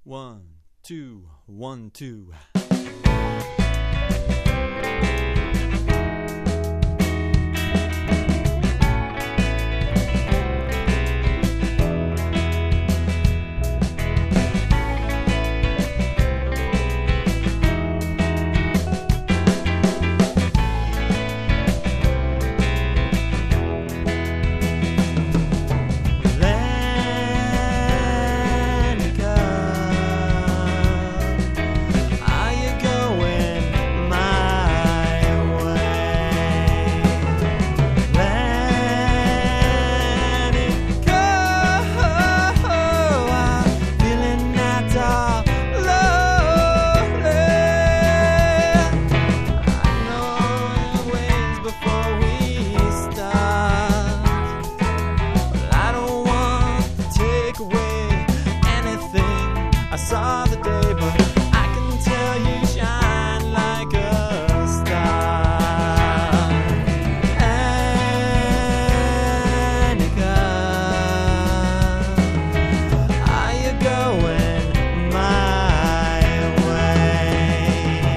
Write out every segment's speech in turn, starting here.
1, 2, 1, 2. I saw the day, but I can tell you shine like a star. Annika, are you going my way?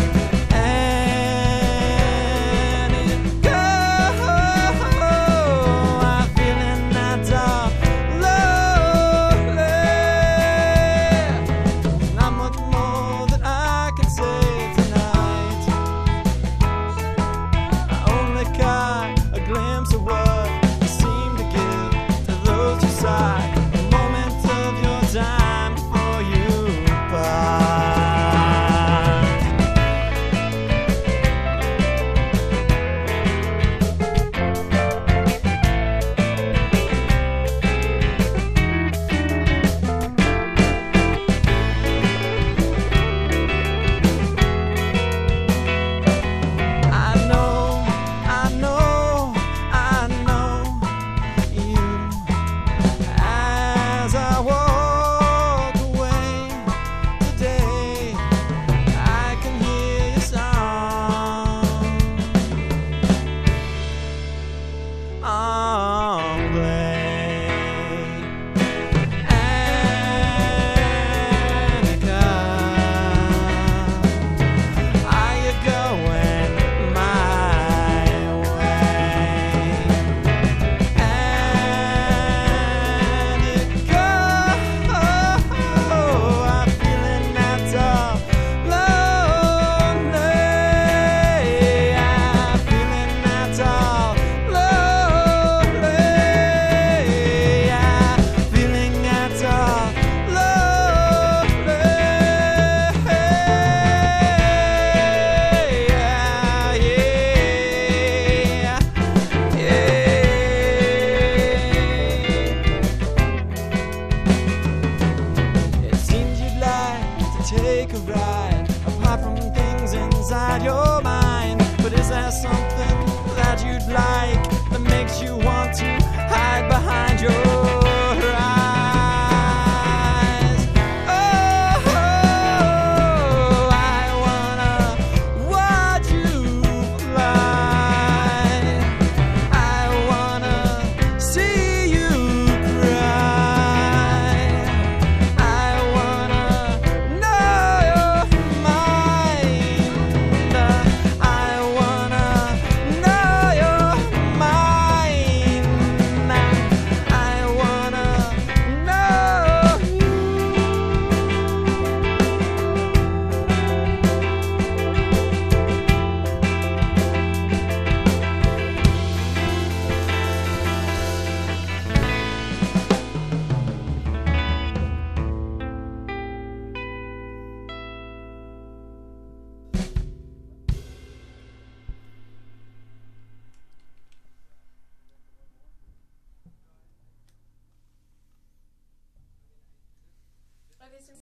Annika, I'm feeling that all lonely. Not much more that I can say tonight. I only caught a glimpse of what you seem to give to those who sigh. A moment of your time before you part. I know you. As I walk away today, I can hear your song play. Annika, are you going my way? Annika, I'm feeling that's all lonely. I'm feeling that's all lonely. I'm feeling that's all lonely. It seems you'd like to take a ride apart from things inside your mind. But is there something that you'd like that makes you want to hide behind your